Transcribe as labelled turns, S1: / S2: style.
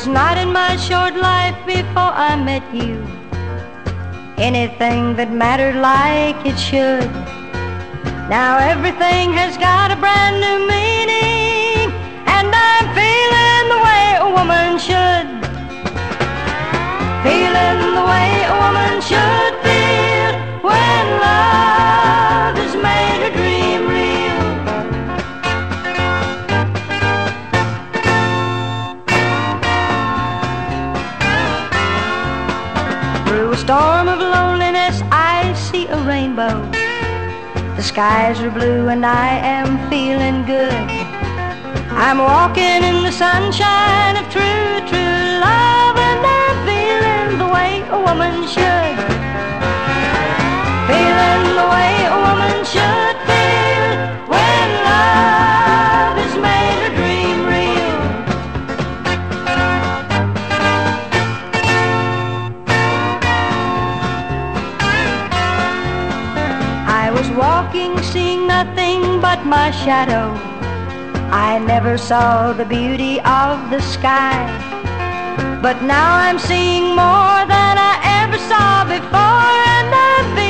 S1: was not in my short life before I met you anything that mattered like it should. Now everything has got a brand new meaning, and I'm feeling the way a woman should. Feeling the way a woman should feel when love has made her dream real. Through a storm of loneliness I see a rainbow. The skies are blue and I am feeling good. I'm walking in the sunshine of true, true love, and I'm feeling the way a woman should. Feeling the way a woman should feel when love has made her dream real. I was walking, seeing nothing but my shadow. I never saw the beauty of the sky, but now I'm seeing more than I ever saw before, and I'm